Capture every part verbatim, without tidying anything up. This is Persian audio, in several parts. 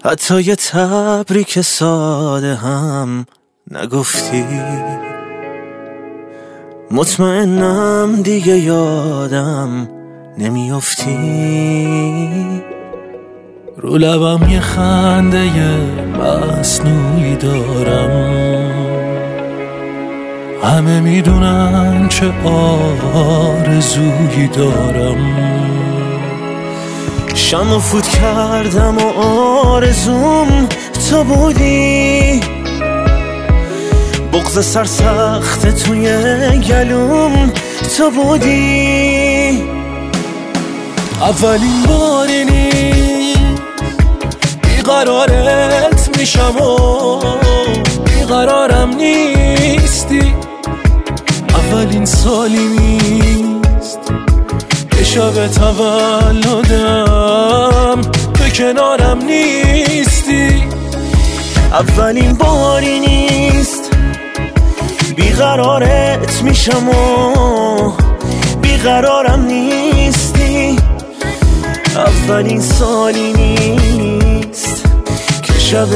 حتی یه تبریک ساده هم نگفتی. مطمئنم دیگه یادم نمیافتی. رو لبم یه خنده مصنوعی دارم، همه میدونن چه آرزویی دارم. شمع فوت کردم و آرزوم تو بودی، بغض سرسخت توی گلوم تو بودی. اولین باری نیست بیقرارت میشم و بیقرارم نیستی. اولین سالی نیست که شب تولدم به کنارم نیستی. اولین باری نیست بیقرارت میشم و بیقرارم نیستی. اولین سالی نیست که شب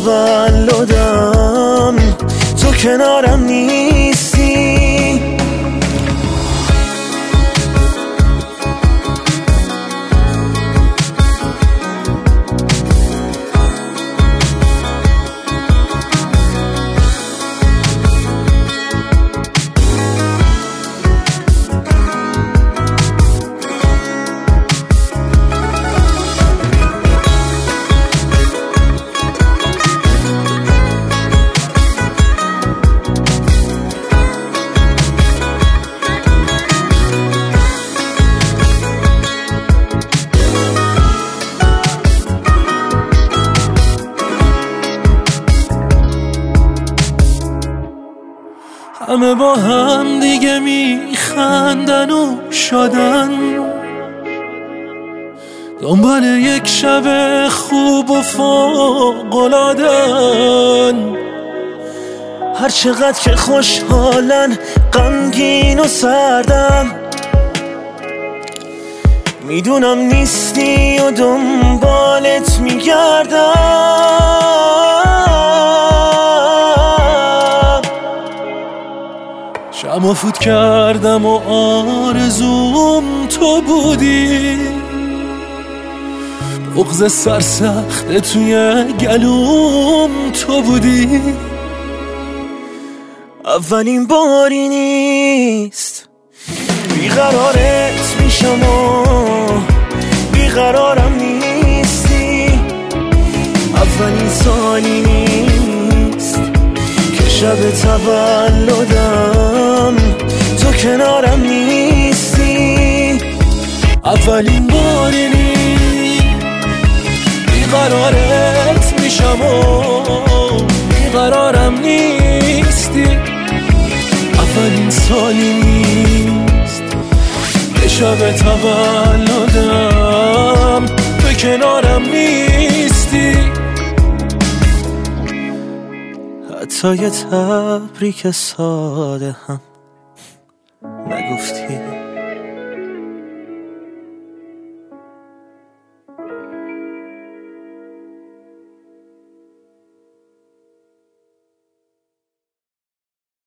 تولدم تو کنارم نیستی. همه با هم دیگه میخندن و شادن، دنبال یک شب خوب و فوق‌العاده‌ن. هر چقدر که خوشحالن غمگین و سردم، میدونم نیستی و دنبالت میگردم. شمع فوت کردم و آرزوم تو بودی، بغض سرسخت توی گلوم تو بودی. اولین باری نیست بیقرارت میشم و بیقرارم نیستی. اولین سالی نیست که شب تولدم تو کنارم نیستی. اولین باری نیست بیقرارت میشم و بیقرارم نیستی. اولین سالی نیست که شب تولدم تو کنارم نیستی. حتی یه تبریک ساده هم نگفتی.